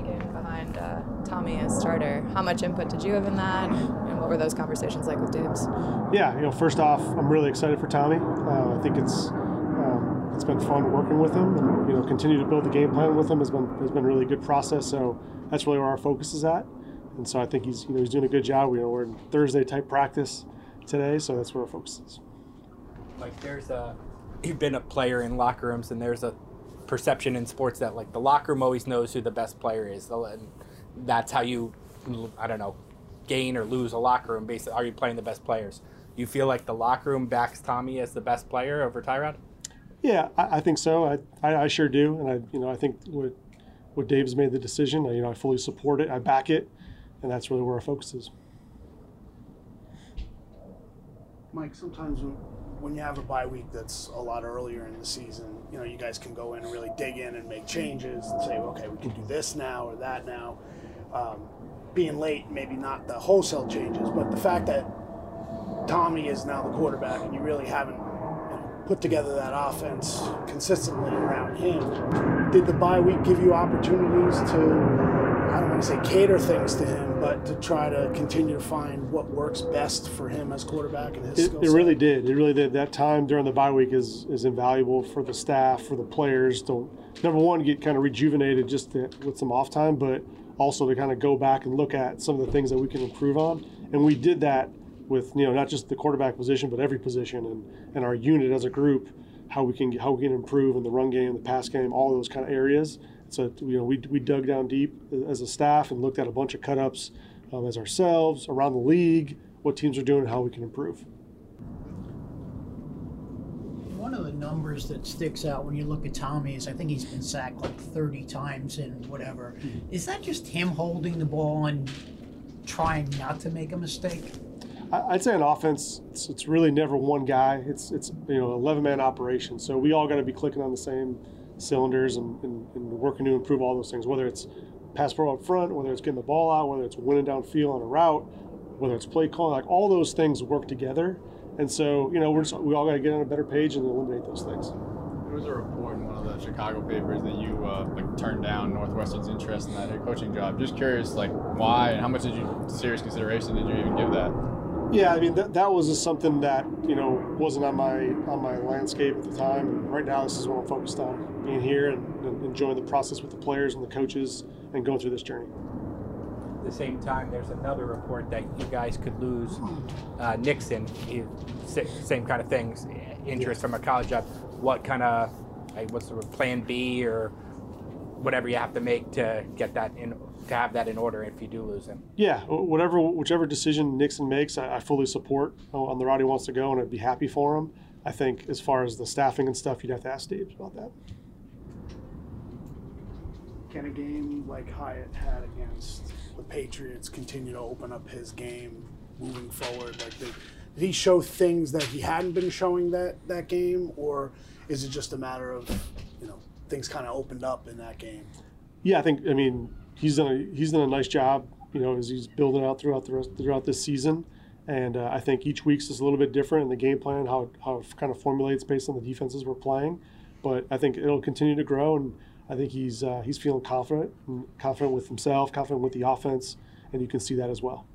being behind Tommy as starter. How much input did you have in that? And what were those conversations like with Daves? Yeah, first off, I'm really excited for Tommy. I think it's been fun working with him, and continue to build the game plan with him has been a really good process. So that's really where our focus is at, and so I think he's doing a good job. We're in Thursday type practice today, so that's where our focus is. Like you've been a player in locker rooms, and there's a perception in sports that like the locker room always knows who the best player is, and that's how you, I don't know, gain or lose a locker room. Basically, are you playing the best players? You feel like the locker room backs Tommy as the best player over Tyrod? Yeah, I think so. I sure do, and I think what Dave's made the decision. I fully support it. I back it, and that's really where our focus is. Mike, sometimes when you have a bye week that's a lot earlier in the season, you guys can go in and really dig in and make changes and say, okay, we can do this now or that now. Being late, maybe not the wholesale changes, but the fact that Tommy is now the quarterback and you really haven't put together that offense consistently around him. Did the bye week give you opportunities to, I don't want to say cater things to him, but to try to continue to find what works best for him as quarterback and his skill set? It really did. It really did. That time during the bye week is invaluable for the staff, for the players to, number one, get kind of rejuvenated with some off time, but also to kind of go back and look at some of the things that we can improve on. And we did that with not just the quarterback position, but every position and our unit as a group, how we can improve in the run game, the pass game, all those kind of areas. So we dug down deep as a staff and looked at a bunch of cut-ups as ourselves, around the league, what teams are doing and how we can improve. One of the numbers that sticks out when you look at Tommy is I think he's been sacked like 30 times and whatever. Is that just him holding the ball and trying not to make a mistake? I'd say on offense, it's really never one guy. It's 11-man operation. So we all got to be clicking on the same cylinders and working to improve all those things, whether it's pass pro up front, whether it's getting the ball out, whether it's winning downfield on a route, whether it's play calling, like all those things work together. And so, we all got to get on a better page and eliminate those things. There was a report in one of the Chicago papers that you turned down Northwestern's interest in that head coaching job. Just curious, why and how much serious consideration did you even give that? Yeah, I mean that was just something that wasn't on my landscape at the time. And right now, this is what I'm focused on: being here and enjoying the process with the players and the coaches and going through this journey. At the same time, there's another report that you guys could lose Nixon. Same kind of things, interest from a college job. What kind of what's the plan B or whatever you have to make to get that in? To have that in order if you do lose him. Yeah, whichever decision Nixon makes, I fully support on the route he wants to go, and I'd be happy for him. I think as far as the staffing and stuff, you'd have to ask Dave about that. Can a game like Hyatt had against the Patriots continue to open up his game moving forward? Did he show things that he hadn't been showing that game, or is it just a matter of things kind of opened up in that game? Yeah, he's done a nice job, as he's building out throughout this season, and I think each week's is a little bit different in the game plan, how it kind of formulates based on the defenses we're playing. But I think it'll continue to grow, and I think he's feeling confident with himself, confident with the offense, and you can see that as well.